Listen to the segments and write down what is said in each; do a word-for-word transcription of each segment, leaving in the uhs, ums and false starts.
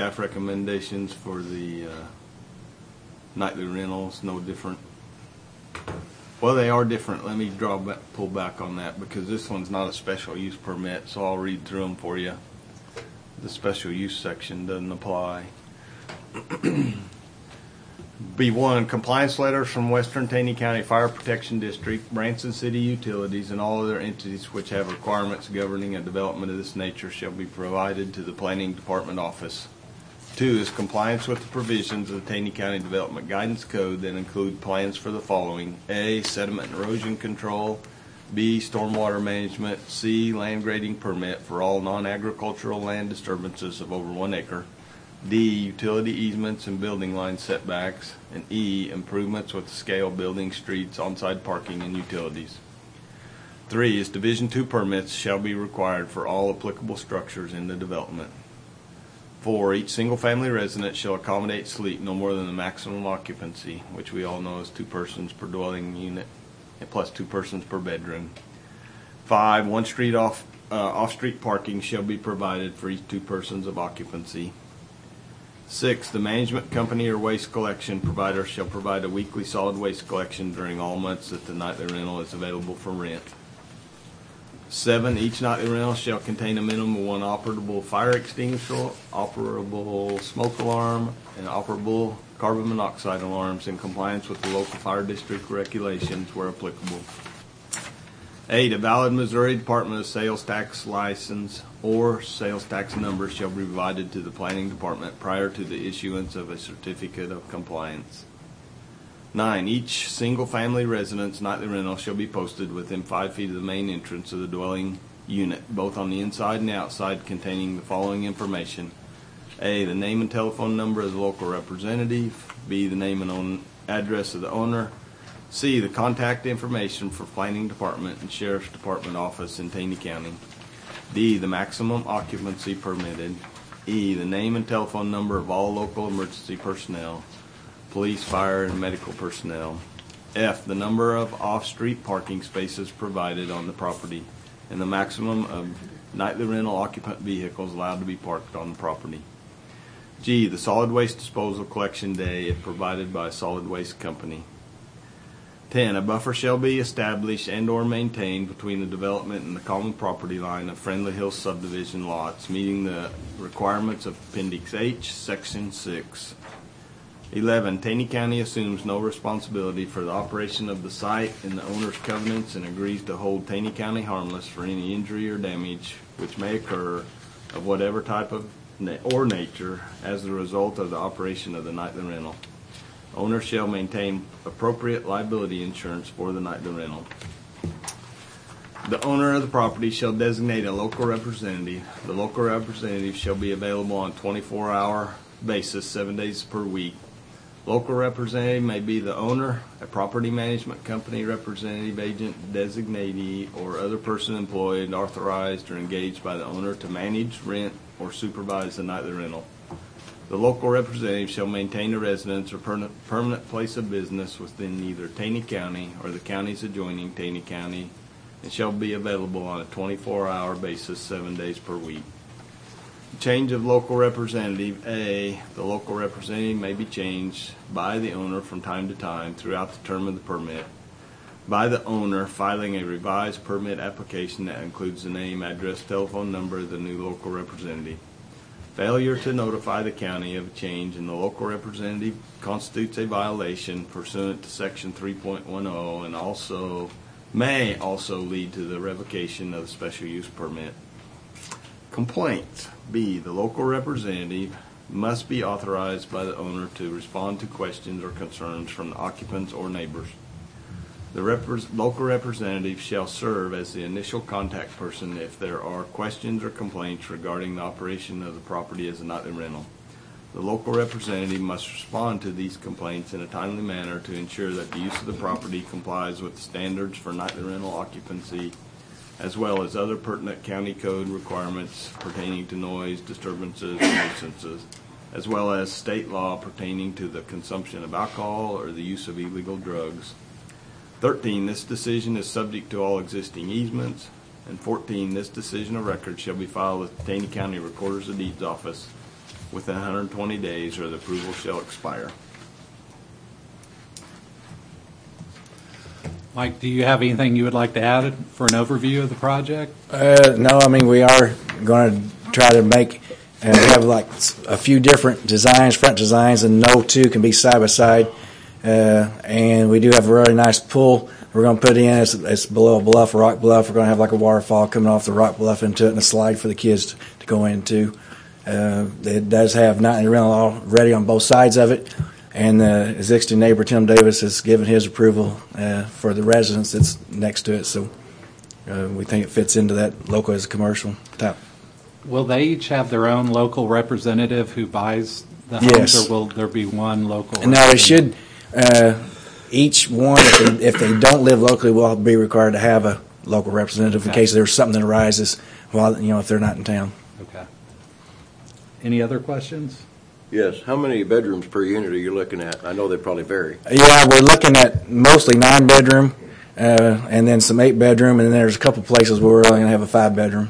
staff recommendations for the uh, nightly rentals, no different. Well, they are different. Let me draw back, pull back on that because this one's not a special use permit, so I'll read through them for you. The special use section doesn't apply. B one, compliance letters from Western Taney County Fire Protection District, Branson City Utilities, and all other entities which have requirements governing a development of this nature shall be provided to the Planning Department office. Two is compliance with the provisions of the Taney County Development Guidance Code that include plans for the following: A, sediment and erosion control; B, stormwater management; C, land grading permit for all non-agricultural land disturbances of over one acre; D, utility easements and building line setbacks; and E, improvements with the scale, building, streets, on-site parking, and utilities. Three is Division Two permits shall be required for all applicable structures in the development. Four, each single-family resident shall accommodate sleep no more than the maximum occupancy, which we all know is two persons per dwelling unit, plus two persons per bedroom. Five, one street off uh, off-street parking shall be provided for each two persons of occupancy. Six, the management company or waste collection provider shall provide a weekly solid waste collection during all months that the nightly rental is available for rent. Seven, each nightly rental shall contain a minimum of one operable fire extinguisher, operable smoke alarm, and operable carbon monoxide alarms in compliance with the local fire district regulations where applicable. Eight, a valid Missouri Department of Sales Tax license or sales tax number shall be provided to the Planning Department prior to the issuance of a certificate of compliance. Nine, each single-family residence nightly rental shall be posted within five feet of the main entrance of the dwelling unit, both on the inside and outside, containing the following information: A, the name and telephone number of the local representative; B, the name and own address of the owner; C, the contact information for Planning Department and Sheriff's Department office in Taney County; D, the maximum occupancy permitted; E, the name and telephone number of all local emergency personnel, police, fire, and medical personnel; F, the number of off-street parking spaces provided on the property, and the maximum of nightly rental occupant vehicles allowed to be parked on the property; G, the solid waste disposal collection day if provided by a solid waste company. Ten, a buffer shall be established and or maintained between the development and the common property line of Friendly Hills subdivision lots, meeting the requirements of Appendix H, Section six. Eleven, Taney County assumes no responsibility for the operation of the site in the owner's covenants and agrees to hold Taney County harmless for any injury or damage which may occur of whatever type of na- or nature as the result of the operation of the nightly rental. Owner shall maintain appropriate liability insurance for the nightly rental. The owner of the property shall designate a local representative. The local representative shall be available on a twenty-four hour basis, seven days per week. Local representative may be the owner, a property management company representative, agent, designatee, or other person employed, authorized, or engaged by the owner to manage, rent, or supervise the nightly rental. The local representative shall maintain a residence or per- permanent place of business within either Taney County or the counties adjoining Taney County, and shall be available on a twenty-four hour basis, seven days per week. Change of local representative. A, the local representative may be changed by the owner from time to time throughout the term of the permit, by the owner filing a revised permit application that includes the name, address, telephone number of the new local representative. Failure to notify the county of a change in the local representative constitutes a violation pursuant to Section three point ten and also may also lead to the revocation of the special use permit. Complaints. B, the local representative must be authorized by the owner to respond to questions or concerns from the occupants or neighbors. The rep- local representative shall serve as the initial contact person if there are questions or complaints regarding the operation of the property as a nightly rental. The local representative must respond to these complaints in a timely manner to ensure that the use of the property complies with the standards for nightly rental occupancy, as well as other pertinent county code requirements pertaining to noise, disturbances, and nuisances, as well as state law pertaining to the consumption of alcohol or the use of illegal drugs. Thirteen, this decision is subject to all existing easements. And fourteen, this decision of record shall be filed with the Taney County Recorder's of Deeds office within one hundred twenty days, or the approval shall expire. Mike, do you have anything you would like to add for an overview of the project? Uh, no, I mean, we are going to try to make, and we have like a few different designs, front designs, and no two can be side by side. Uh, and we do have a really nice pool we're going to put in. It's, it's below a bluff, a rock bluff. We're going to have like a waterfall coming off the rock bluff into it and a slide for the kids to, to go into. Uh, it does have nightly rental already on both sides of it. And the existing neighbor, Tim Davis, has given his approval uh, for the residence that's next to it. So uh, we think it fits into that local as a commercial type. Will they each have their own local representative who buys the homes, Yes. or will there be one local? And now they should, uh, each one, if they, if they don't live locally, will be required to have a local representative in Okay. case there's something that arises while, you know, if they're not in town. Okay. Any other questions? Yes. How many bedrooms per unit are you looking at? I know they probably vary. Yeah, we're looking at mostly nine bedroom, uh, and then some eight bedroom, and then there's a couple places where we're only going to have a five bedroom.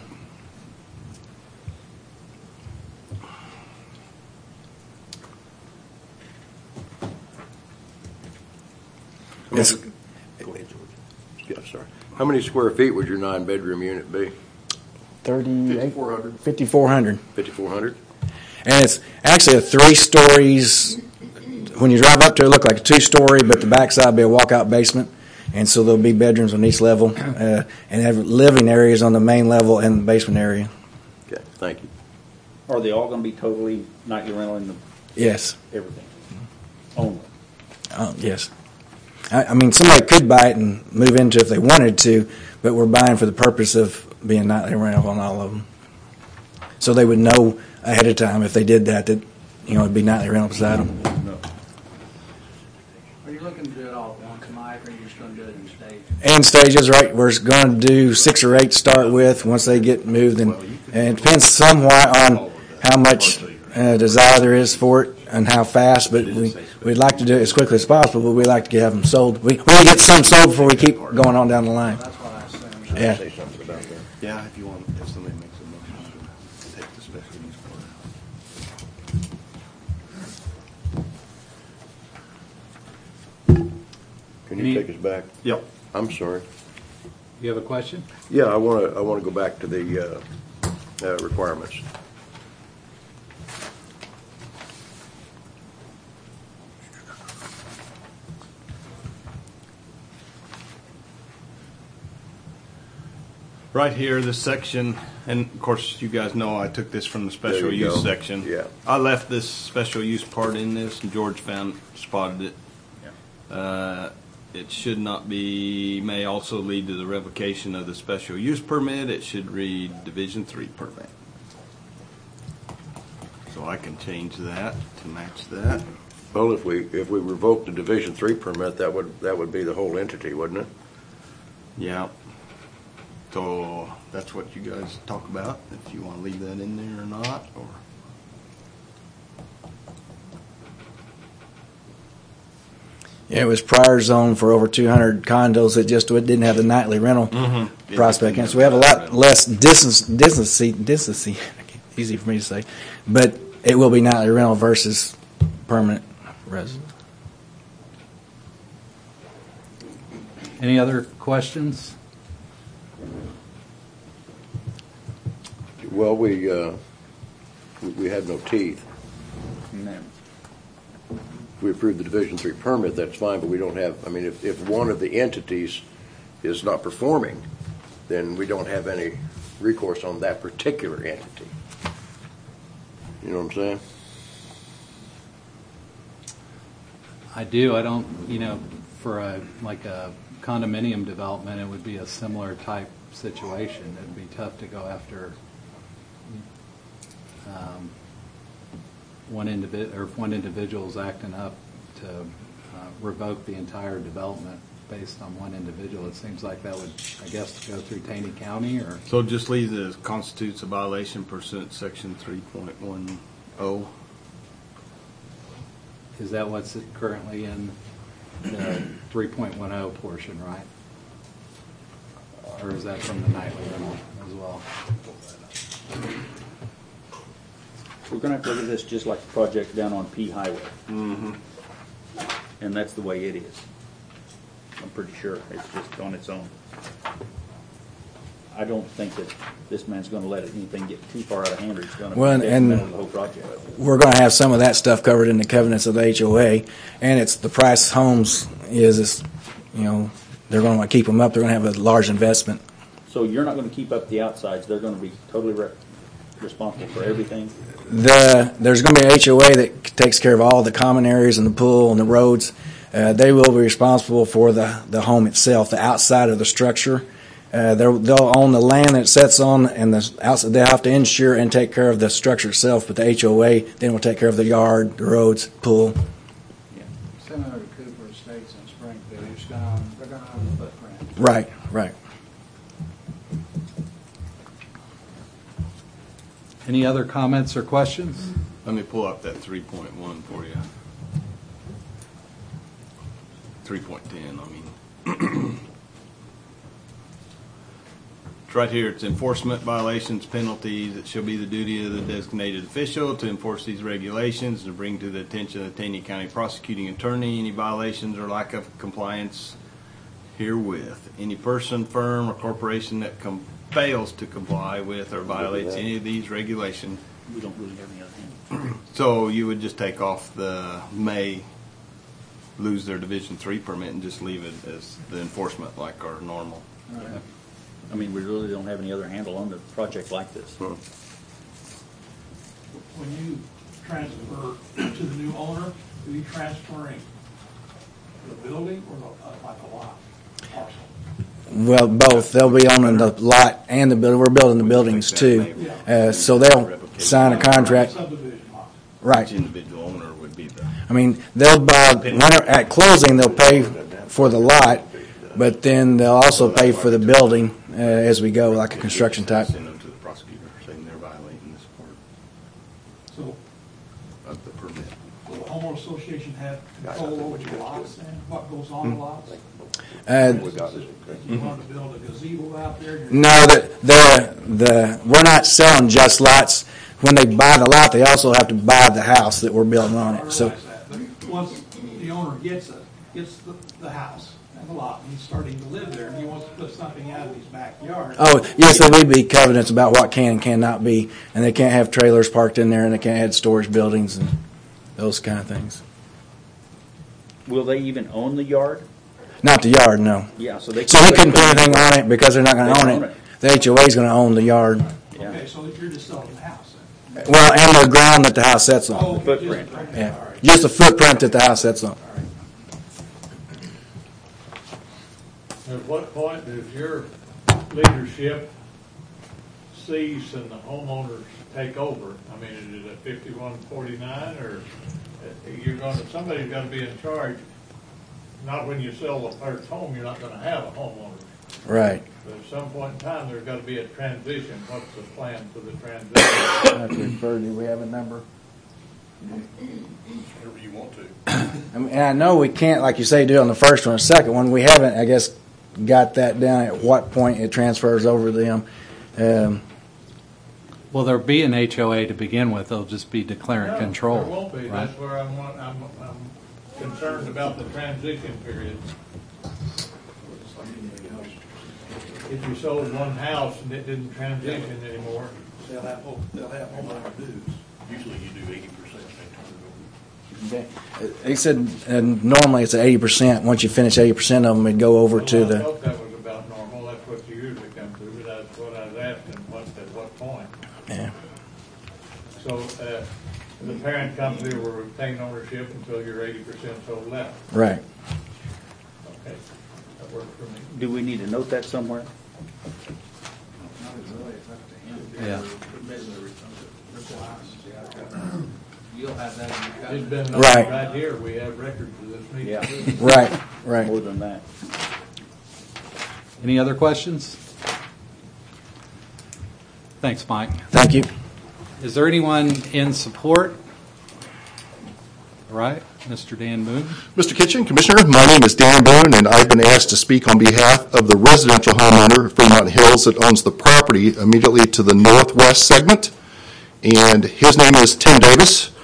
It's Go ahead, George. Yeah, sorry. How many square feet would your nine-bedroom unit be? thirty-eight, fifty-four hundred. fifty-four hundred. fifty-four hundred? And it's actually a three stories. When you drive up to it, it look like a two story, but the backside will be a walkout basement. And so there'll be bedrooms on each level, uh, and have living areas on the main level and the basement area. Okay, thank you. Are they all going to be totally nightly rental in the Yes. everything? Only. Uh, yes. I, I mean, somebody could buy it and move into it if they wanted to, but we're buying for the purpose of being nightly rental on all of them. So they would know ahead of time if they did that, that, you know, it'd be nightly rental beside them. Are you looking to do it all at once, Mike, or are you just going to do it in stages? And stages, right? We're going to do six or eight to start with once they get moved, and, and it depends somewhat on how much uh, desire there is for it and how fast. But we we'd like to do it as quickly as possible. But we like to have them sold. We we want to get some sold before we keep going on down the line. That's what I assumed. Yeah. Say something about that. Yeah, if you want, if somebody makes a motion to take the special use part out. Can Any- you take us back? Yep. I'm sorry. You have a question? Yeah, I want to, I want to go back to the uh, uh, requirements. Right here, this section, and of course, you guys know I took this from the There special you use go. section. Yeah. I left this special use part in this, and George found, spotted it. Uh, It should not be, may also lead to the revocation of the special use permit. It should read Division Three permit. So I can change that to match that. Well, if we, if we revoke the Division Three permit, that would, that would be the whole entity, wouldn't it? Yeah. So that's what you guys talk about, if you want to leave that in there or not, or. Yeah, it was prior zone for over two hundred condos that just didn't have the nightly rental Mm-hmm. prospect. And so we have a lot less distance, distance, distance, easy for me to say, but it will be nightly rental versus permanent resident. Any other questions? Well, we, uh, we- we had no teeth. No. If we approve the Division Three permit, that's fine, but we don't have, I mean, if, if one of the entities is not performing, then we don't have any recourse on that particular entity. You know what I'm saying? I do. I don't, you know, for a, like a condominium development, it would be a similar type situation. It'd be tough to go after um, one individ, or if one individual's acting up to uh, revoke the entire development based on one individual. It seems like that would, I guess, go through Taney County, or So just leave the constitutes a violation pursuant to section three point one oh. is that what's currently in the three point one oh portion, right? Or is that from the nightly rental as well? We're gonna have to look at this just like the project down on P Highway. Mm-hmm. And that's the way it is. I'm pretty sure, it's just on its own. I don't think that this man's gonna let anything get too far out of hand, or it's gonna be Well, and- detrimental to the whole project. We're going to have some of that stuff covered in the covenants of the H O A, and it's the price homes is, is you know, they're going to want to keep them up. They're going to have a large investment. So you're not gonna keep up the outsides, they're gonna be totally re- responsible for everything? The there's going to be an H O A that takes care of all the common areas and the pool and the roads. Uh, they will be responsible for the, the home itself, the outside of the structure. Uh, they'll they'll own the land that it sets on, and the outside they'll have to insure and take care of the structure itself. But the H O A then will take care of the yard, the roads, pool. Similar to Cooper Estates in Springfield, you're just gonna, own- they're gonna own the footprint. Right, right. Any other comments or questions? Let me pull up that three point one for you. three point ten, I mean. It's right here. It's enforcement violations, penalties. It shall be the duty of the designated official to enforce these regulations, to bring to the attention of the Taney County prosecuting attorney any violations or lack of compliance herewith. Any person, firm, or corporation that com- fails to comply with or violates any of these regulations. We don't really have any other hand. So you would just take off the may lose their Division Three permit and just leave it as the enforcement like our normal. I mean, we really don't have any other handle on the project like this. When you transfer to the new owner, are you transferring the building or the, uh, like a lot, parcel? Well, both. They'll be owning the lot and the building. We're building the buildings too, uh, so they'll sign a contract. Subdivision lot. Right. Each individual owner would be the. I mean, they'll buy when at closing. They'll pay for the lot, but then they'll also pay for the building uh, as we go, like a construction type. Send them to the prosecutor saying they're violating this part So, of the permit. will the homeowner association have control over the lots and what goes on the lots? Uh, If you want to build a gazebo out there, you're no, the, the the we're not selling just lots. When they buy the lot, they also have to buy the house that we're building on I it. realize So, that, but once the owner gets it, gets the, the house and the lot, and he's starting to live there, and he wants to put something out in his backyard. oh yes, there will be covenants about what can and cannot be, and they can't have trailers parked in there, and they can't have storage buildings and those kind of things. Will they even own the yard? Not the yard, no. Yeah, so they. So he couldn't put anything on it because they're not going They to don't own own it. it. The H O A is going to own the yard. Yeah. Okay, so you're just selling the house then? Well, and the ground that the house sits on. Oh, footprint. just- okay, Yeah, all right. just the footprint that the house sits on. At what point does your leadership cease and the homeowners take over? I mean, is it at fifty-one forty-nine, or you're gonna, somebody's gotta be in charge? Not when you sell the first home, you're not gonna have a homeowner. Right. But at some point in time, there's gotta be a transition. What's the plan for the transition? I have to refer, do we have a number? Whatever you want to. I mean, and I know we can't, like you say, do it on the first one or second one. We haven't, I guess, got that down at what point it transfers over to them. Um, Well, there'll be an H O A to begin with. They'll just be declaring No, control. There won't be. right? That's where I'm, want- I'm, I'm concerned about the transition period. If you sold one house and it didn't transition anymore, They'll have, they'll have homeowner dues. Usually you do eighty percent. He said uh, normally it's at eighty percent. Once you finish eighty percent of them, it'd go over to well, I the. thought that was about normal. That's what you usually come to, but that's what I was asking, what, at what point? Yeah. So, uh, the parent company will retain ownership until you're eighty percent sold left. Right. Okay, that works for me. Do we need to note that somewhere? Yeah. You'll have that in your It's covenant. been noted Right. right here, we have records of this meeting. Yeah. Right. Right. More than that. Any other questions? Thanks, Mike. Thank you. Is there anyone in support? All right, Mister Dan Boone. Mister Kitchen, Commissioner, my name is Dan Boone, and I've been asked to speak on behalf of the residential homeowner, Fremont Hills, that owns the property immediately to the northwest segment. and his name is Tim Davis.